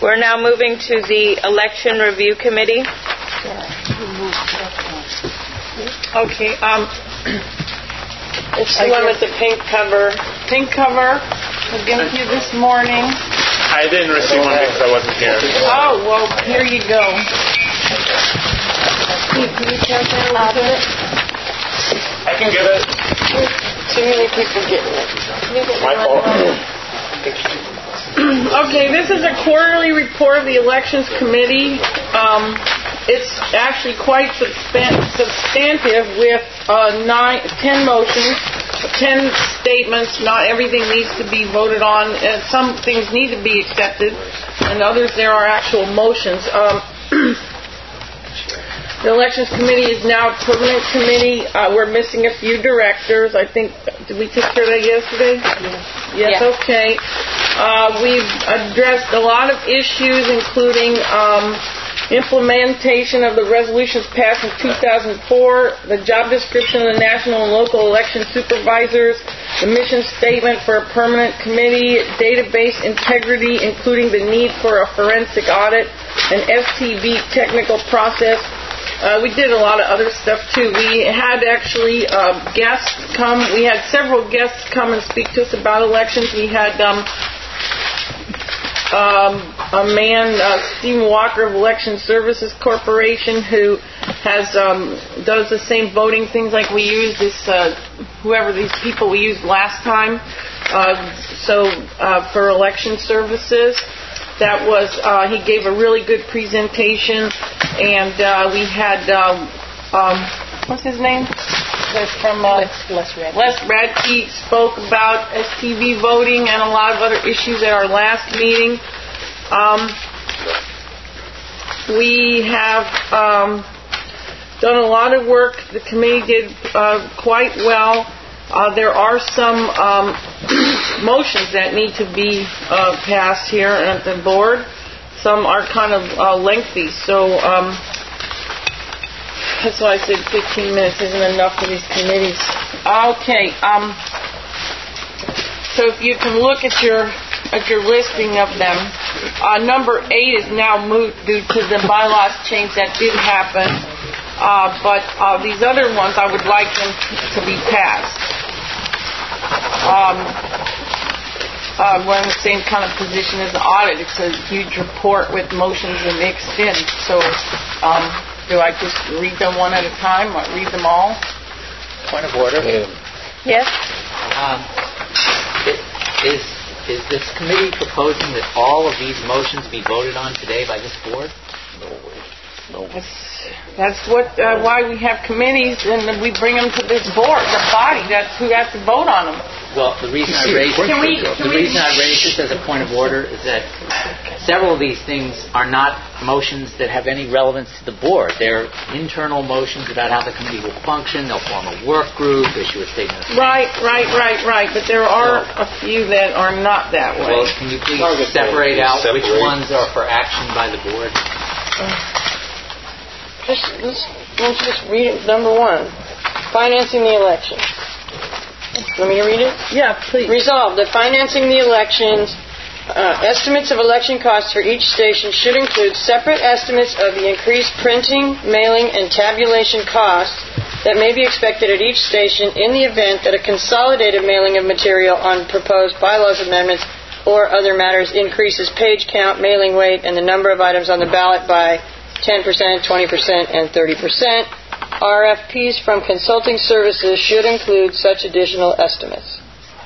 We're now moving to the Election Review Committee. Okay, it's the one with the pink cover. Pink cover. I'll give it to you this morning. I didn't receive one because I wasn't here. Oh, well, here you go. Can you count down a little bit? I can get it. Too many people getting it. My fault. Okay, this is a quarterly report of the Elections Committee. It's actually quite substantive with 10 motions, 10 statements. Not everything needs to be voted on. Some things need to be accepted, and others there are actual motions. The Elections Committee is now a permanent committee. We're missing a few directors. I think, did we take care of that yesterday? Yes, yeah. Okay. We've addressed a lot of issues, including implementation of the resolutions passed in 2004, the job description of the national and local election supervisors, the mission statement for a permanent committee, database integrity, including the need for a forensic audit, an STV technical process. We did a lot of other stuff too. We had actually guests come. We had several guests come and speak to us about elections. We had a man, Stephen Walker of Election Services Corporation, who has does the same voting things like we used this whoever these people we used last time. For election services. That was, he gave a really good presentation, and we had, what's his name? That's from Les Radke. Les Radke spoke about STV voting and a lot of other issues at our last meeting. We have done a lot of work. The committee did quite well. There are some motions that need to be passed here at the board. Some are kind of lengthy, so that's why I said 15 minutes isn't enough for these committees. Okay, so if you can look at your listing of them, number 8 is now moved due to the bylaws change that did happen, but these other ones I would like them to be passed. We're in the same kind of position as the audit. It's a huge report with motions and mixed in. So, do I just read them one at a time or read them all? Point of order. Yes? Is this committee proposing that all of these motions be voted on today by this board? No. That's what why we have committees, and we bring them to this board, the body. That's who has to vote on them. Well, the reason I raised this as a point of order is that several of these things are not motions that have any relevance to the board. They're internal motions about how the committee will function. They'll form a work group, issue a statement of Right. But there are a few that are not that way. Well, can you please separate out which ones are for action by the board? Why don't you just read it? Number 1, financing the election. Want me to read it? Yeah, please. Resolved that financing the elections, estimates of election costs for each station should include separate estimates of the increased printing, mailing, and tabulation costs that may be expected at each station in the event that a consolidated mailing of material on proposed bylaws amendments or other matters increases page count, mailing weight, and the number of items on the ballot by 10%, 20%, and 30%. RFPs from consulting services should include such additional estimates.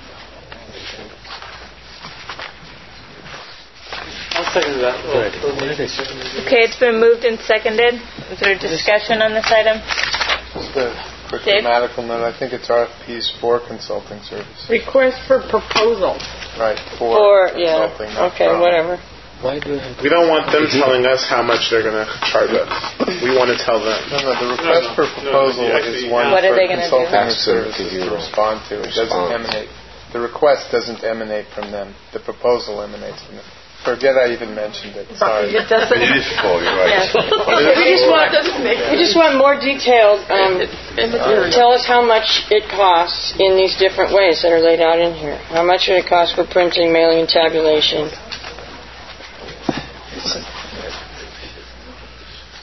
I'll second that. Okay, it's been moved and seconded. Is there a discussion on this item? Just a quick grammatical note. I think it's RFPs for consulting services. Request for proposal. Right, for consulting. Okay, whatever. We don't want them telling us how much they're going to charge us. We want to tell them. No, the request for proposal is one what for are they gonna consulting do? services to respond to. It doesn't emanate. The request doesn't emanate from them. The proposal emanates from them. Forget I even mentioned it. Sorry. It doesn't. It is full, you're right. We just want more detailed. Tell us how much it costs in these different ways that are laid out in here. How much would it cost for printing, mailing, and tabulation?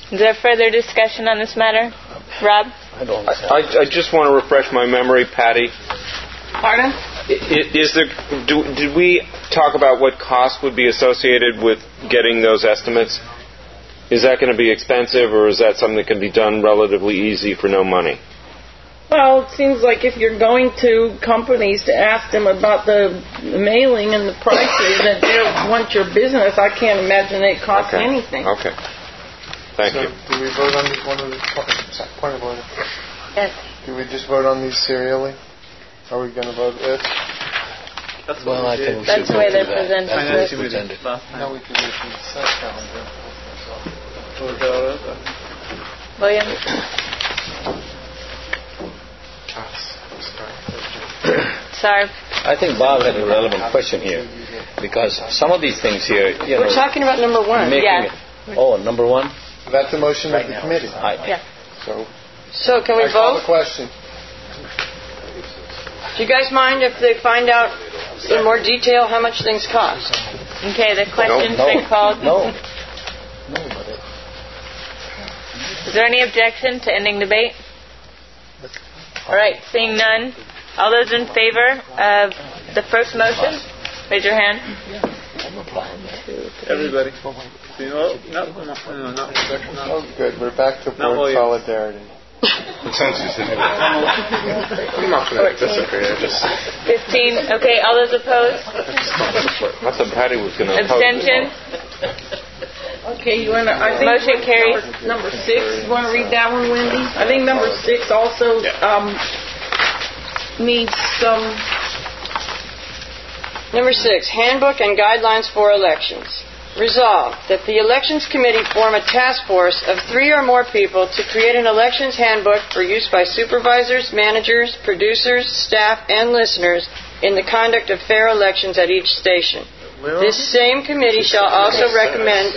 Is there further discussion on this matter? Rob? I just want to refresh my memory, Patty. Pardon? Did we talk about what cost would be associated with getting those estimates? Is that going to be expensive, or is that something that can be done relatively easy for no money? Well, it seems like if you're going to companies to ask them about the mailing and the prices that they want your business, I can't imagine it costs anything. Okay. Thank you. Do we vote on one of the point of order? Yes. Do we just vote on these serially? Are we going to vote it? That's the way they're presented. No, we can do it from the set calendar. William? Sorry. I think Bob had a relevant question here, because some of these things here, We're talking about number one. Number one? That's the motion of the committee. So can we vote? Call the question. Do you guys mind if they find out in more detail how much things cost? Okay, the question's been called. No. Is there any objection to ending debate? All right, seeing none. All those in favor of the first motion, raise your hand. Everybody. Oh, good. We're back to board solidarity. Consensus. I'm not going to disagree. 15. Okay, all those opposed? I thought Patty was going to oppose. Abstention? Okay, you want to... I think motion carries. Number 6, you want to read that one, Wendy? I think number 6 also needs some... Number 6, Handbook and Guidelines for Elections. Resolved that the Elections Committee form a task force of 3 or more people to create an elections handbook for use by supervisors, managers, producers, staff, and listeners in the conduct of fair elections at each station. This same committee shall also recommend...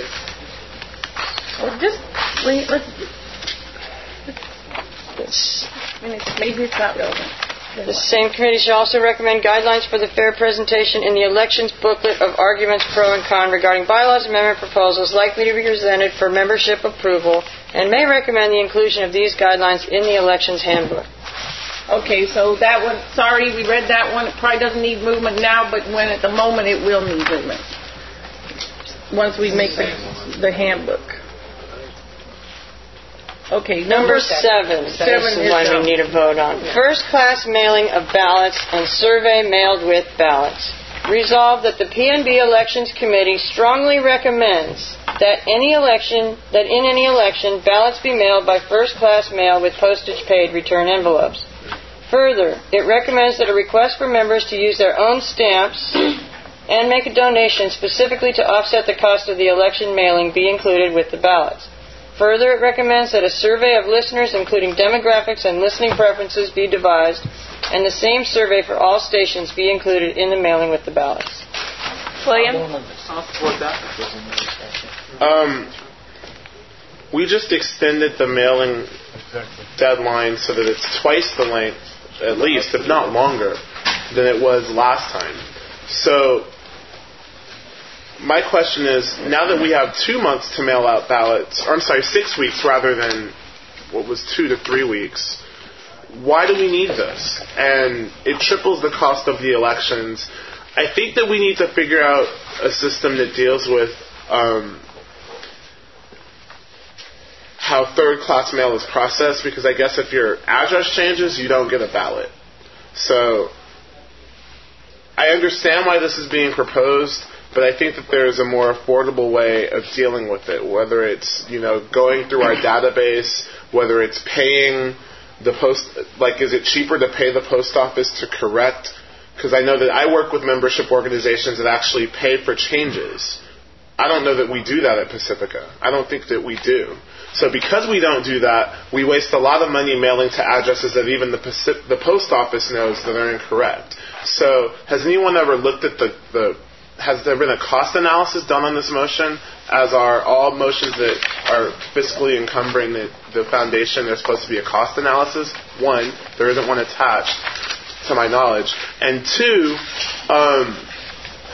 Maybe it's not relevant. The same committee shall also recommend guidelines for the fair presentation in the elections booklet of arguments pro and con regarding bylaws amendment proposals likely to be presented for membership approval, and may recommend the inclusion of these guidelines in the elections handbook. Okay, so that one, sorry, we read that one. It probably doesn't need movement now, but when at the moment it will need movement once we make the handbook. Okay, number 7. This is one we need a vote on. First-class mailing of ballots and survey mailed with ballots. Resolved that the PNB Elections Committee strongly recommends that in any election, ballots be mailed by first-class mail with postage-paid return envelopes. Further, it recommends that a request for members to use their own stamps and make a donation specifically to offset the cost of the election mailing be included with the ballots. Further, it recommends that a survey of listeners, including demographics and listening preferences, be devised, and the same survey for all stations be included in the mailing with the ballots. William? I'll support that. We just extended the mailing deadline so that it's twice the length, at least, if not longer, than it was last time. So my question is, now that we have 2 months to mail out ballots, 6 weeks rather than what was 2 to 3 weeks, why do we need this? And it triples the cost of the elections. I think that we need to figure out a system that deals with how third-class mail is processed, because I guess if your address changes, you don't get a ballot. So I understand why this is being proposed, but I think that there is a more affordable way of dealing with it, whether it's, going through our database, whether it's paying the post, is it cheaper to pay the post office to correct? Because I know that I work with membership organizations that actually pay for changes. I don't know that we do that at Pacifica. I don't think that we do. So because we don't do that, we waste a lot of money mailing to addresses that even the post office knows that are incorrect. So has anyone ever looked at has there been a cost analysis done on this motion? As are all motions that are fiscally encumbering the foundation, there's supposed to be a cost analysis. 1, there isn't one attached, to my knowledge. And 2,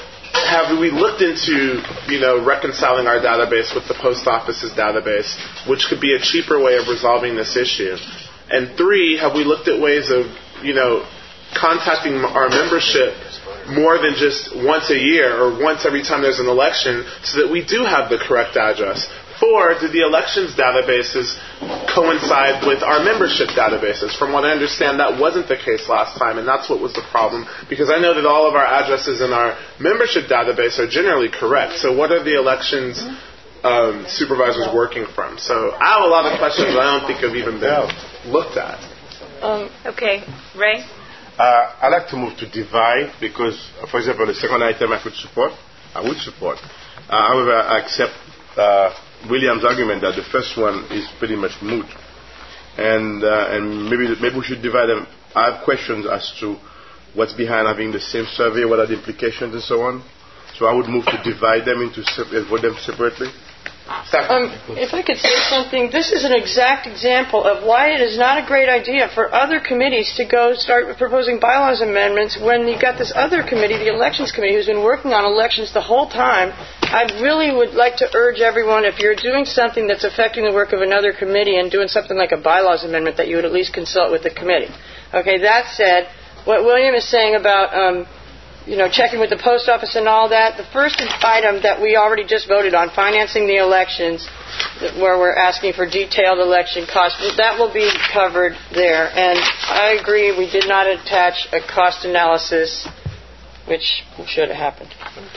have we looked into, reconciling our database with the post office's database, which could be a cheaper way of resolving this issue? And 3, have we looked at ways of, contacting our membership more than just once a year or once every time there's an election so that we do have the correct address? 4, did the elections databases coincide with our membership databases? From what I understand, that wasn't the case last time, and that's what was the problem, because I know that all of our addresses in our membership database are generally correct. So what are the elections supervisors working from? So I have a lot of questions that I don't think have even been looked at. Okay, Ray? I'd like to move to divide because, for example, the second item I would support. However, I accept William's argument that the first one is pretty much moot, and maybe we should divide them. I have questions as to what's behind having the same survey, what are the implications, and so on. So I would move to divide them and vote them separately. If I could say something, this is an exact example of why it is not a great idea for other committees to go start proposing bylaws amendments when you've got this other committee, the Elections Committee, who's been working on elections the whole time. I really would like to urge everyone, if you're doing something that's affecting the work of another committee and doing something like a bylaws amendment, that you would at least consult with the committee. Okay, that said, what William is saying about checking with the post office and all that. The first item that we already just voted on, financing the elections, where we're asking for detailed election costs, that will be covered there. And I agree, we did not attach a cost analysis, which should have happened.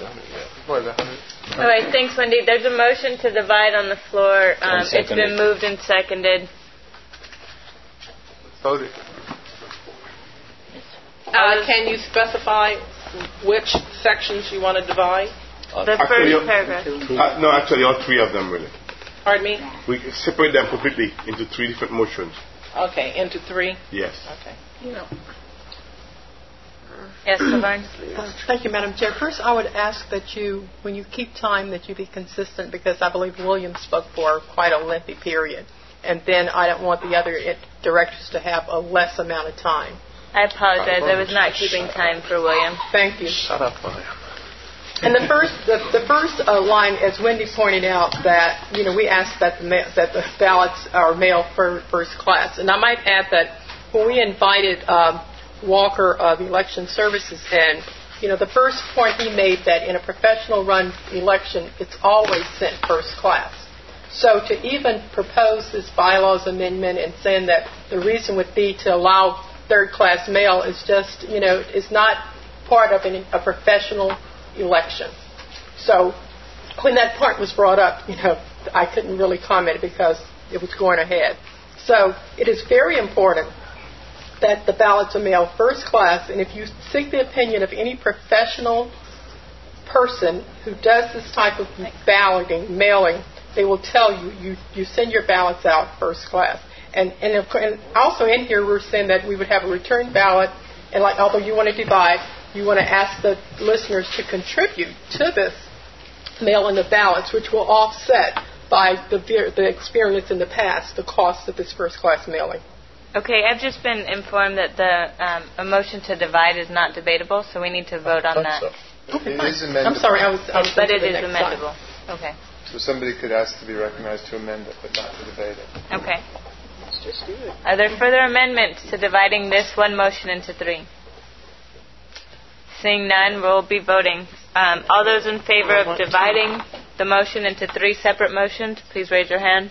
All right, thanks, Wendy. There's a motion to divide on the floor. It's been moved and seconded. Voted. Can you specify which sections you want to divide? The first paragraph. No, actually, all 3 of them, really. Pardon me? We separate them completely into 3 different motions. Okay, into 3? Yes. Okay. Yes, Laverne? Thank you, Madam Chair. First, I would ask that you, when you keep time, that you be consistent, because I believe William spoke for quite a lengthy period. And then I don't want the other directors to have a less amount of time. I apologize. I was not keeping time for William. Thank you. Shut up, William. And the first line, as Wendy pointed out, that we asked that the ballots are mailed for first class. And I might add that when we invited Walker of Election Services in, the first point he made that in a professional run election, it's always sent first class. So to even propose this bylaws amendment and saying that the reason would be to allow third-class mail is just, is not part of a professional election. So when that point was brought up, I couldn't really comment because it was going ahead. So it is very important that the ballots are mailed first class, and if you seek the opinion of any professional person who does this type of balloting, mailing, they will tell you send your ballots out first class. And also in here we're saying that we would have a return ballot, and although you want to divide, you want to ask the listeners to contribute to this mail-in of ballots, which will offset by the experience in the past, the cost of this first-class mailing. Okay, I've just been informed that a motion to divide is not debatable, so we need to vote on that. So. Okay, it is amendable. I'm sorry, I was but it is amendable. Time. Okay. So somebody could ask to be recognized to amend it, but not to debate it. Okay. Are there further amendments to dividing this one motion into 3? Seeing none, we'll be voting. All those in favor of dividing the motion into 3 separate motions, please raise your hand.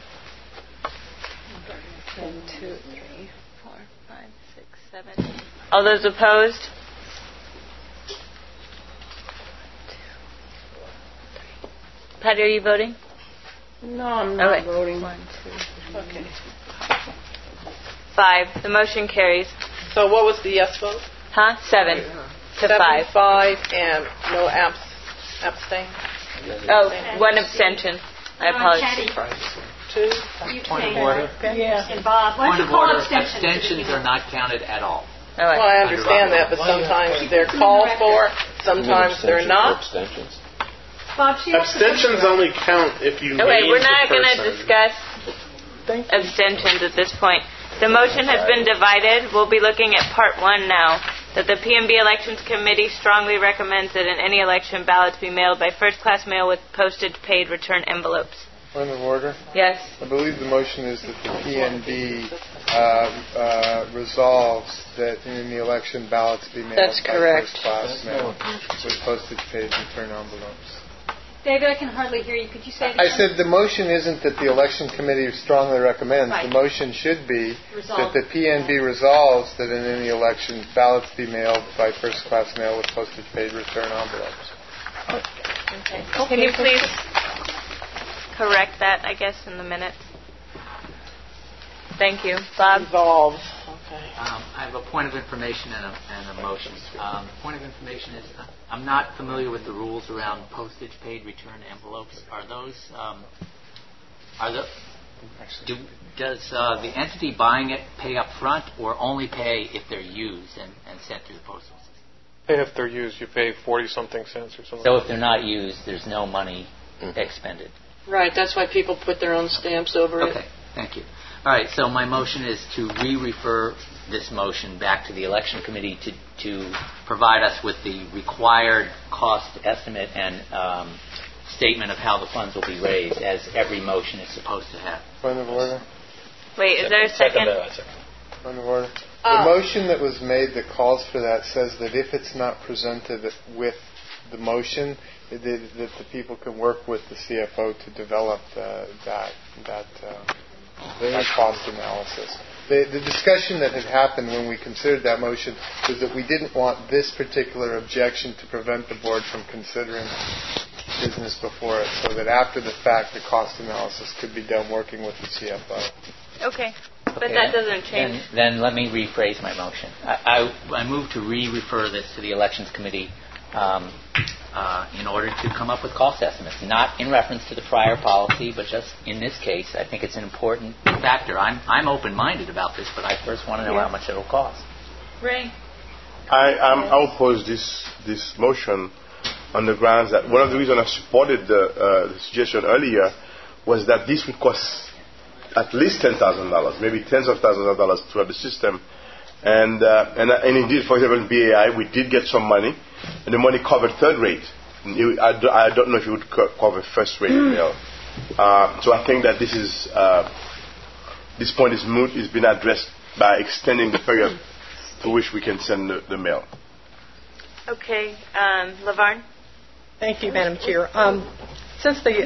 1, 2, 3, 4, 5, 6, 7. All those opposed? 1, 2, 3. Patty, are you voting? No, I'm not voting. 1, 2, okay. 5. The motion carries. So what was the yes vote? 7 to 5. 5 and no abstain. Oh, 1 abstention. I apologize. 2. Point of order. Yeah. And Bob, why don't you call abstentions? Abstentions are not counted at all. All right. Well, I understand that, but sometimes they're called for, sometimes they're not. Bob, abstentions only count if you name wait, we're not going to discuss abstentions at this point. The motion has been divided. We'll be looking at part 1 now. that the PNB Elections Committee strongly recommends that in any election, ballots be mailed by first-class mail with postage-paid return envelopes. Point of order? Yes. I believe the motion is that the PNB resolves that in the election, ballots be mailed That's by correct. first-class mail with postage-paid return envelopes. David, I can hardly hear you. Could you say it I again? said the motion isn't that the election committee strongly recommends. Right. The motion should be Resolve. that the PNB resolves that in any election, ballots be mailed by first-class mail with postage-paid return envelopes. Okay. Can you please correct that, I guess, in the minutes? Thank you. Bob? Resolve. Okay. I have a point of information and a motion. The point of information is I'm not familiar with the rules around postage-paid return envelopes. Does the entity buying it pay up front or only pay if they're used and sent through the postal system? If they're used, you pay 40-something cents or something. So if they're not used, there's no money expended. Right, that's why people put their own stamps over it. Okay, thank you. All right, so my motion is to re-refer this motion back to the election committee to provide us with the required cost estimate and statement of how the funds will be raised, as every motion is supposed to have. Point of order? Wait, is there a second? Point of order. The motion that was made that calls for that says that if it's not presented with the motion, that the people can work with the CFO to develop that cost analysis. The discussion that had happened when we considered that motion was that we didn't want this particular objection to prevent the board from considering business before it, so that after the fact, the cost analysis could be done working with the CFO. Okay. But that doesn't change. Then let me rephrase my motion. I move to re-refer this to the Elections Committee in order to come up with cost estimates, not in reference to the prior policy, but just in this case. I think it's an important factor. I'm open-minded about this, but I first want to know how much it'll cost. Ray? I oppose this motion on the grounds that one of the reasons I supported the suggestion earlier was that this would cost at least $10,000, maybe tens of thousands of dollars to have the system. And indeed, for example, in BAI, we did get some money, and the money covered third rate. I don't know if it would cover first rate mail. So I think that this point is moot. It's been addressed by extending the period to which we can send the mail. Okay, LaVarn? Thank you, Madam Chair. Since the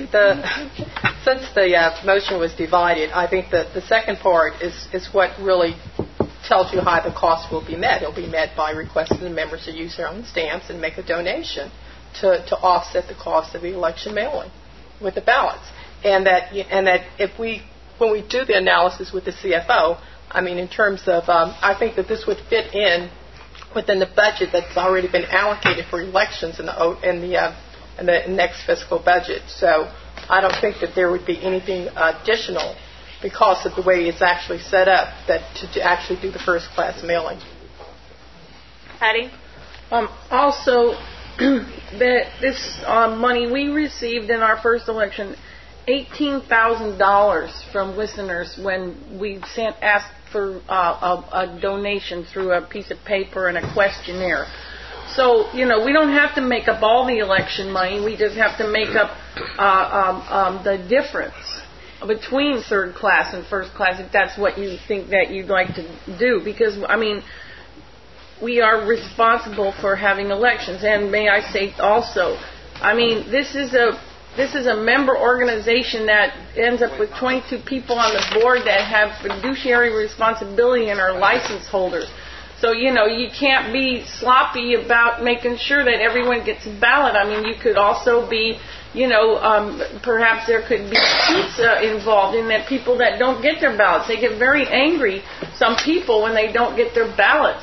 motion was divided, I think that the second part is what really tells you how the cost will be met. It'll be met by requesting the members to use their own stamps and make a donation to offset the cost of the election mailing with the ballots. And that when we do the analysis with the CFO, I mean, in terms of, I think that this would fit in within the budget that's already been allocated for elections in the next fiscal budget. So I don't think that there would be anything additional because of the way it's actually set up that to actually do the first class mailing. Patty? Also, this money we received in our first election, $18,000 from listeners when we asked for a donation through a piece of paper and a questionnaire. So, we don't have to make up all the election money. We just have to make up the difference between third class and first class, if that's what you think that you'd like to do. Because, we are responsible for having elections. And may I say also, this is a member organization that ends up with 22 people on the board that have fiduciary responsibility and are license holders. So, you can't be sloppy about making sure that everyone gets a ballot. You could also be, perhaps there could be pizza involved in that people that don't get their ballots. They get very angry, some people, when they don't get their ballots.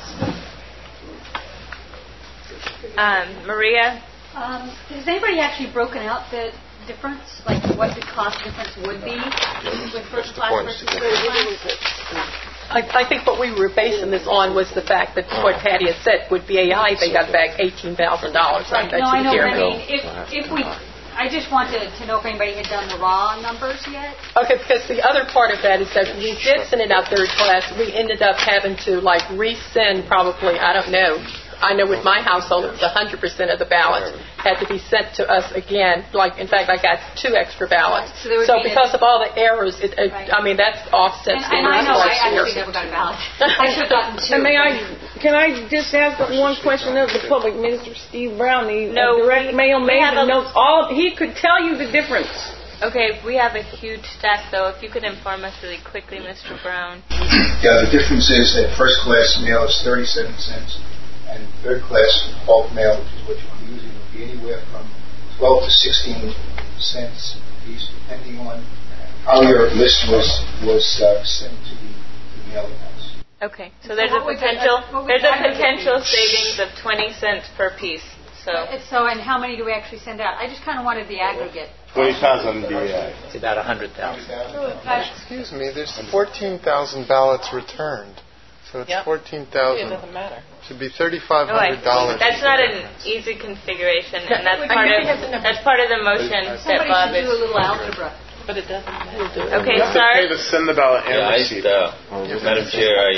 Maria? Has anybody actually broken out the difference, like what the cost difference would be with first class versus third class? I think what we were basing this on was the fact that what Patty had said, with BAI, they got back $18,000. Right. No, I know. If we I just wanted to know if anybody had done the raw numbers yet. Okay, because the other part of that is that we did send it out third class. We ended up having to resend probably, I don't know. I know with my household, it was 100% of the ballots had to be sent to us again. In fact, I got 2 extra ballots. Right. So because of all the errors, I mean, that's offsets the and I know I here. actually never got a ballot. I should have gotten 2. Can I just ask one question of the public? Minister Steve Brown, the direct mail maven knows he could tell you the difference. Okay, we have a huge stack, though. If you could inform us really quickly, Mr. Brown. Yeah, the difference is that first class mail is 37 cents, and third class bulk mail, which is what you're using, will be anywhere from 12 to 16 cents a piece, depending on how your list was sent to the mailing house. Okay, so there's a potential savings of 20 cents per piece. So, and how many do we actually send out? I just kind of wanted the aggregate. 20,000 It's about 100,000. Excuse me, there's 14,000 ballots returned. So it's 14,000. It doesn't matter. Should be $3,500. That's not an easy configuration, and that's part of the motion that Bob is. Somebody should do a little algebra. But it doesn't matter. Okay, you have to pay to send the ballot and receive it. Madam Chair,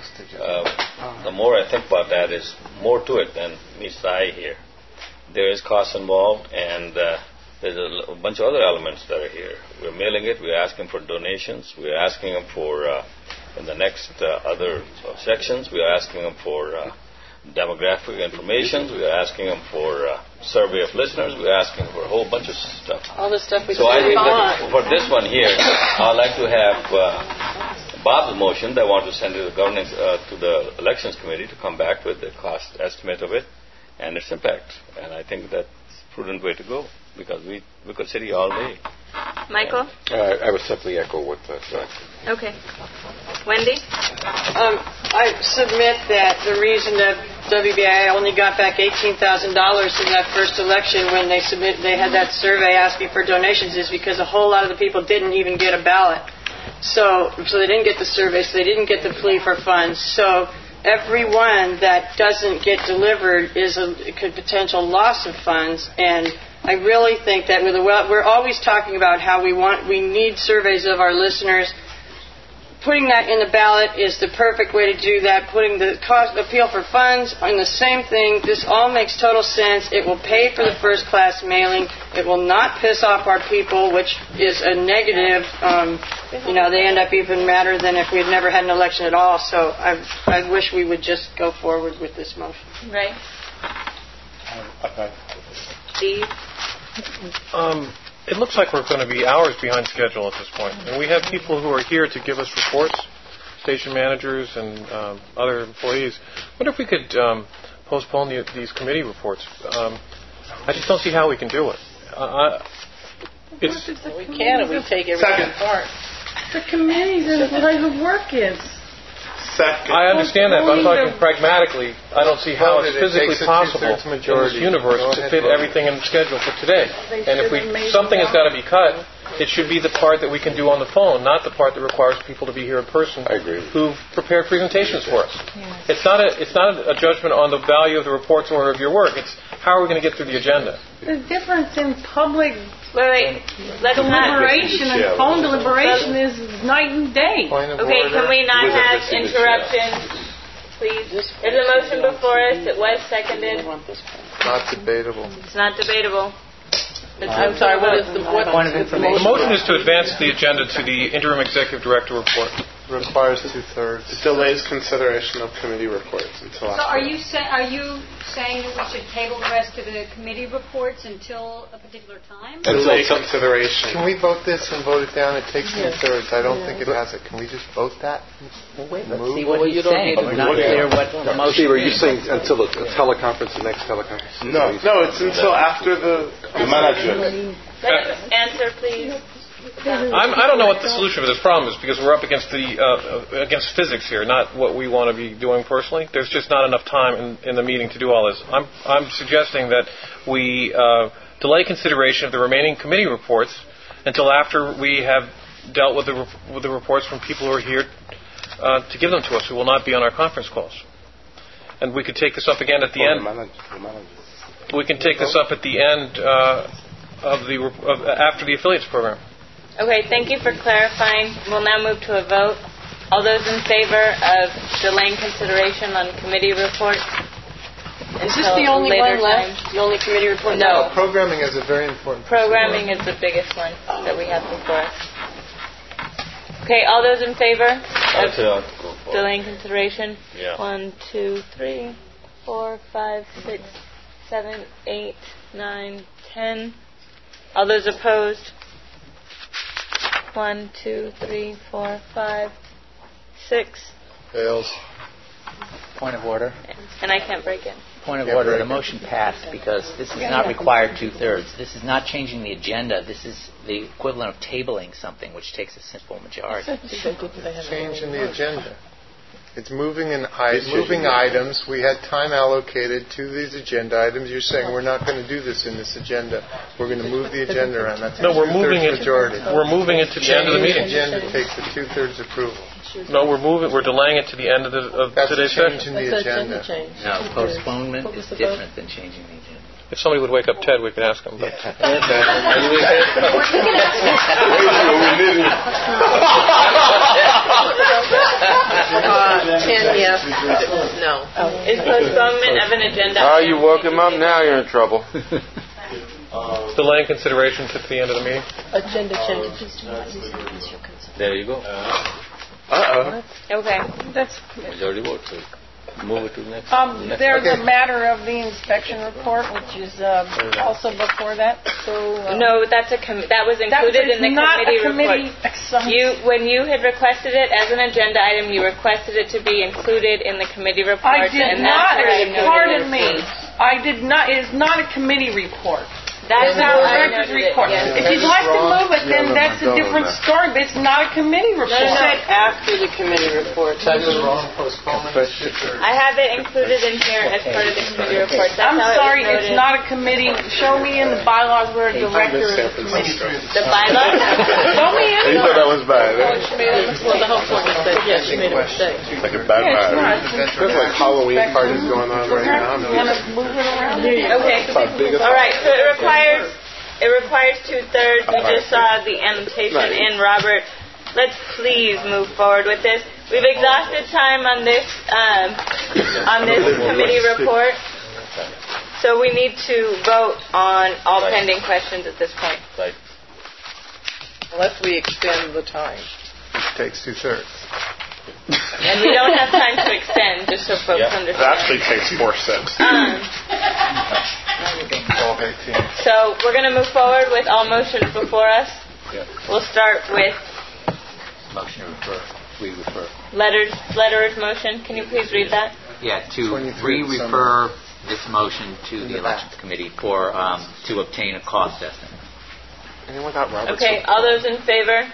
the more I think about that, is more to it than meets the eye here. There is cost involved, and there's a bunch of other elements that are here. We're mailing it. We're asking for donations. We're asking them for, in the next other sections, we're asking them for demographic information. We're asking them for survey of listeners. We're asking for a whole bunch of stuff. All the stuff we So I think that for this one here, I'd like to have Bob's motion that I want to send to the governance to the elections committee to come back with the cost estimate of it and its impact. And I think that's a prudent way to go, because we could sit here all day. Michael? I would simply echo what that said. Okay. Wendy? I submit that the reason that WBI only got back $18,000 in that first election when they had that survey asking for donations is because a whole lot of the people didn't even get a ballot. So they didn't get the survey, so they didn't get the plea for funds. So every one that doesn't get delivered is a potential loss of funds, and I really think that we're always talking about how we need surveys of our listeners. Putting that in the ballot is the perfect way to do that. Putting the cost appeal for funds on the same thing. This all makes total sense. It will pay for the first class mailing. It will not piss off our people, which is a negative. They end up even madder than if we had never had an election at all. So I wish we would just go forward with this motion. Right. Okay. Steve? It looks like we're going to be hours behind schedule at this point. And we have people who are here to give us reports, station managers and other employees. I wonder if we could postpone these committee reports. I just don't see how we can do it. We can if we take everything apart. The committees and the way the work is. I understand that, but I'm talking pragmatically. I don't see how it's physically possible in this universe to fit everything in the schedule for today. And if something has got to be cut, it should be the part that we can do on the phone, not the part that requires people to be here in person. I agree. Who've prepared presentations for us. It's not a judgment on the value of the reports or of your work. It's how are we going to get through the agenda. The difference in public deliberation and phone deliberation is night and day. Okay, can we not have interruptions, please? There's a motion before us. It was seconded. Not debatable. It's not debatable. I'm sorry, what is the point of information? The motion is to advance the agenda to the interim executive director report. Requires 2/3. It delays consideration of committee reports until after. So are you saying that we should table the rest of the committee reports until a particular time? Delay consideration. Can we vote this and vote it down? It takes 2/3. I don't think it has it. Can we just vote that? Well, wait, let's see what he's saying. It's not clear what the motion Steve, are you saying until the teleconference, the next teleconference? No, it's until after the manager. Answer, please. I don't know what the solution for this problem is, because we're up against against physics here, not what we want to be doing personally. There's just not enough time in the meeting to do all this. I'm suggesting that we delay consideration of the remaining committee reports until after we have dealt with the reports from people who are here to give them to us, who will not be on our conference calls. And we could take this up again at the end. We can take this up at the end after the affiliates program. Okay, thank you for clarifying. We'll now move to a vote. All those in favor of delaying consideration on committee reports? Is this the only one left? The only committee report? No. Programming is a very important. Programming is the biggest one that we have before us. Okay, all those in favor of delaying consideration? Yeah. 1, 2, 3, 4, 5, 6, 7, 8, 9, 10. All those opposed? 1, 2, 3, 4, 5, 6. Fails. Point of order. And I can't break it. Point of order. The motion passed because this is not required 2/3. This is not changing the agenda. This is the equivalent of tabling something, which takes a simple majority. Change in the agenda. It's moving items. We had time allocated to these agenda items. You're saying we're not going to do this in this agenda. We're going to move the agenda around. That's we're moving it. Majority. We're moving it to the end of the meeting. The agenda takes a 2/3 approval. No, we're delaying it to the end of today's session. That's a change in the agenda. No, postponement is different than changing the agenda. If somebody would wake up Ted, we could ask him. But. Yes. No. Is postponement of an agenda? Oh, you woke him up. Now you're in trouble. Delaying consideration to the end of the meeting. Agenda change. There you go. Okay. That's Majority vote. So move it to the next. There's a matter of the inspection report, which is also before that. So no, that was included in the committee report. When you had requested it as an agenda item, you requested it to be included in the committee report. I did not. Pardon me. I did not. It is not a committee report. That's our record report. Yes. If you'd like to move it, then that's a different story, but it's not a committee report. You said after the committee report. That was wrong. Postponement. I have it included in here as part of the committee report. That's I'm sorry, it's not a committee. Show me in the bylaws where a director is a committee. The bylaws? Show me in. You thought that was bad. Well, the whole point is that, yes, she made a mistake. It's like a bad vibe. There's like Halloween parties going on right now. Move it around. Okay. All right, so it requires 2/3. We just saw the annotation in Robert. Let's please move forward with this. We've exhausted time on this committee report, so we need to vote on all pending questions at this point. Right. Unless we extend the time. It takes 2/3. And we don't have time to extend, just so folks understand. It actually takes 4 steps. So we're going to move forward with all motions before us. Yeah. We'll start with Motion to refer. We refer. Letterer's motion. Can you please read that? Yeah, to re-refer this motion to the Elections Committee for to obtain a cost estimate. Anyone got Robert's? Okay, all those in favor?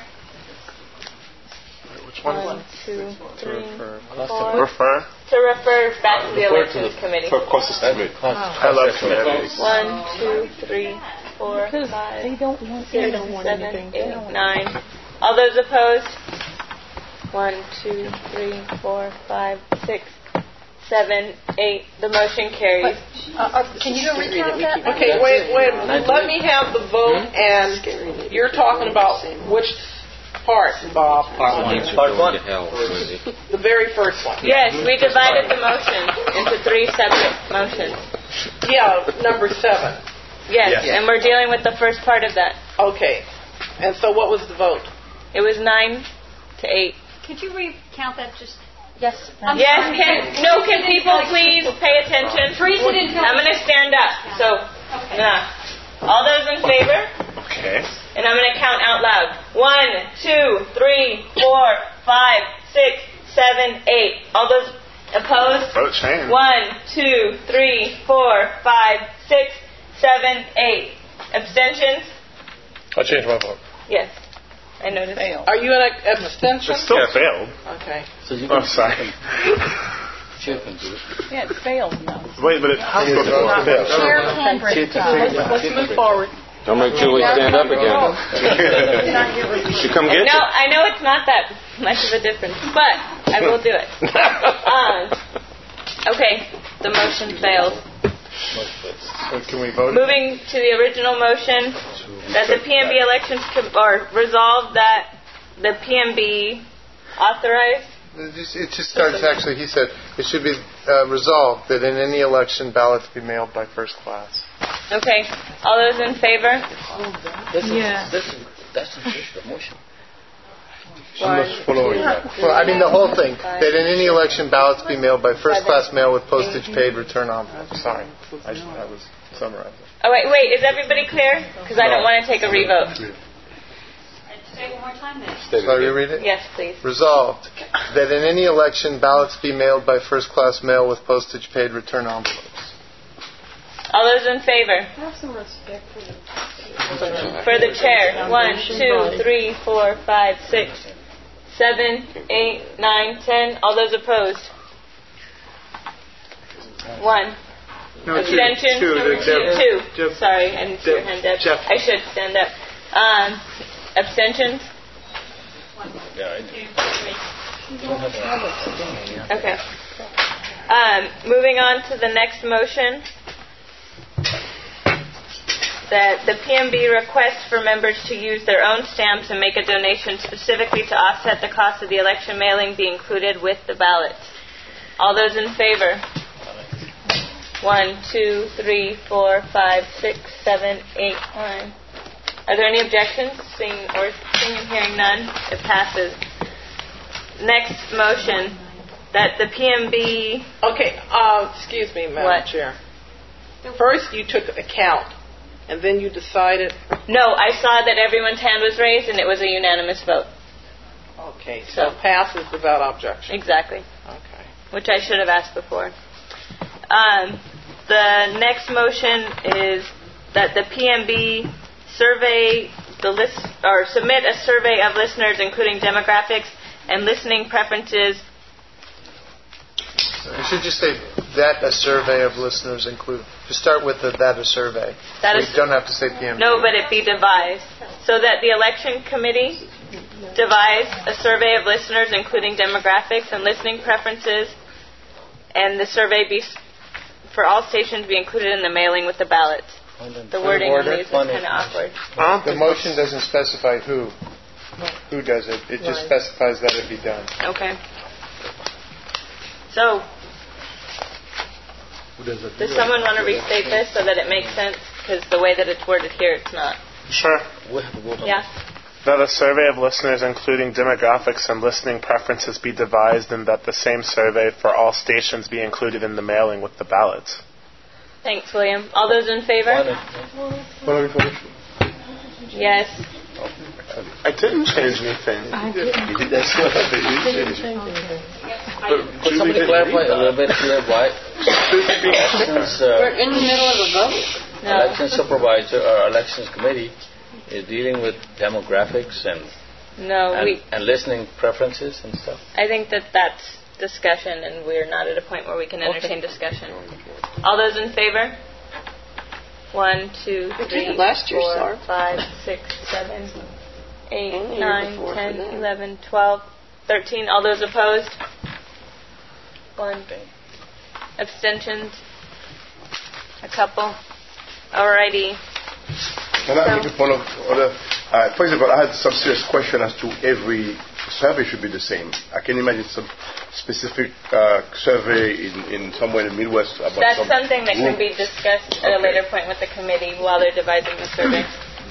Which one? 1, 2, 3, 4. Refer. To refer back to the Elections Committee. For cost estimate. I love committees. 1, 2, 3, 4, 5, They don't want 6, 7, 8, 9. All those opposed? 1, 2, 3, 4, 5, 6, 7, 8. The motion carries. Can you go recount that? Okay, wait. Let me have the vote, and you're talking about which part, Bob? Part one. The very first one. Yes, we divided the motion into 3 separate motions. Yeah, number 7. Yes, and we're dealing with the first part of that. Okay. And so what was the vote? It was 9 to 8. Could you recount that just? Yes. Can people please pay attention? Teresa didn't I'm going to stand up. So, all those in favor? Okay. And I'm going to count out loud. 1, 2, 3, 4, 5, 6, 7, 8. All those opposed? Vote change. 1, 2, 3, 4, 5, 6, 7, 8. Abstentions? I'll change my vote. Yes. I noticed. Are you an abstention? It still failed. Okay. So sorry. Yeah, it failed now. Wait, but it has to fail. Let's move forward. Don't make Julie stand up again. She come get you. No, I know it's not that much of a difference, but I will do it. Okay, the motion fails. Can we vote? Moving to the original motion, that the PMB elections or resolve that the PMB authorize. It just starts, actually, he said, it should be resolved that in any election, ballots be mailed by first class. Okay. All those in favor? That's the motion. Well, I mean the whole thing, that in any election, ballots be mailed by first class mail with postage paid, return envelope. Sorry, I was summarizing. Oh, wait, is everybody clear? Because I don't want to take a revote. Say it one more time then. Shall I reread it? Yes, please. Resolved that in any election, ballots be mailed by first class mail with postage paid, return envelopes. All those in favor? Have some respect for the For the chair. 1, 2, 3, 4, 5, 6, 7, 8, 9, 10. All those opposed? 1. No, Abstentions? Two. Sorry, I didn't see your hand up. I should stand up. Abstentions? Okay. Moving on to the next motion. That the PMB requests for members to use their own stamps and make a donation specifically to offset the cost of the election mailing be included with the ballots. All those in favor? 1, 2, 3, 4, 5, 6, 7, 8, 9. Are there any objections? Seeing and hearing none, it passes. Next motion, that the PMB... Okay, excuse me, Madam Chair. First you took a count, and then you decided... No, I saw that everyone's hand was raised, and it was a unanimous vote. Okay, so it passes without objection. Exactly. Okay. Which I should have asked before. The next motion is that the PMB submit a survey of listeners, including demographics and listening preferences. You should just say that a survey of listeners include. Just start with that a survey. You don't have to say PMB. No, but it be devised. So that the election committee devise a survey of listeners, including demographics and listening preferences, and the survey be for all stations be included in the mailing with the ballots. The wording on these is kind of awkward. The motion doesn't specify who does it. It just specifies that it be done. Okay. So, does someone want to restate this so that it makes sense? Because the way that it's worded here, it's not. Sure. Yeah. That a survey of listeners, including demographics and listening preferences, be devised, and that the same survey for all stations be included in the mailing with the ballots. Thanks, William. All those in favor? Yes. I didn't change anything. Could somebody clarify a little bit here why elections, we're in the middle of a vote. Election supervisor or elections committee is dealing with demographics and listening preferences and stuff? I think that's discussion, and we're not at a point where we can entertain discussion. All those in favor? 1, 2, 3, 4, 5, 6, 7, 8, 9, 10, 11, 12, 13. All those opposed? 1. Abstentions? A couple. Alrighty. Can I make a point of order? For example, I had some serious question as to every survey should be the same. I can imagine some specific survey in somewhere in the Midwest about that's something that can be discussed at a later point with the committee while they're devising the survey.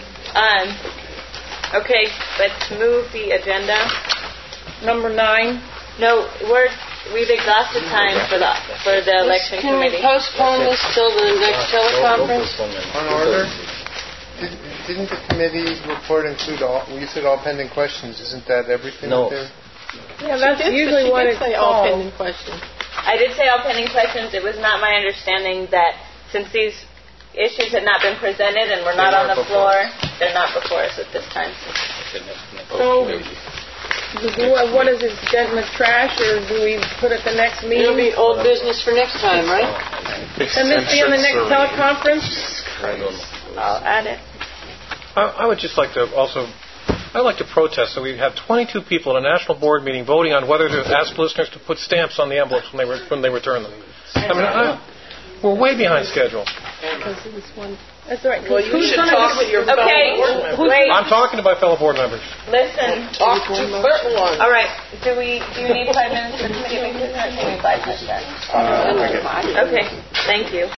Okay, let's move the agenda. Number 9. No, we've exhausted time for the election committee. Can we postpone this till the next teleconference? On order. Didn't the committee report include all? You said all pending questions. Isn't that everything? No. Yeah, that's usually what it's called. All pending questions. I did say all pending questions. It was not my understanding that since these issues had not been presented and were not on the floor, they're not before us at this time. So, what is it, get in the trash, or do we put it the next meeting? It'll be old business for next time, right? And this be in the next teleconference? I'll add it. I would just like to I'd like to protest that we have 22 people at a national board meeting voting on whether to ask listeners to put stamps on the envelopes when they return them. I mean, we're way behind schedule. Because it was one. That's all right. Well, you should talk with your fellow board members. Wait. I'm talking to my fellow board members. Listen. Talk to certain ones. All right. Do you need 5 minutes for committee meeting? Or can we bypass that? Okay. Thank you.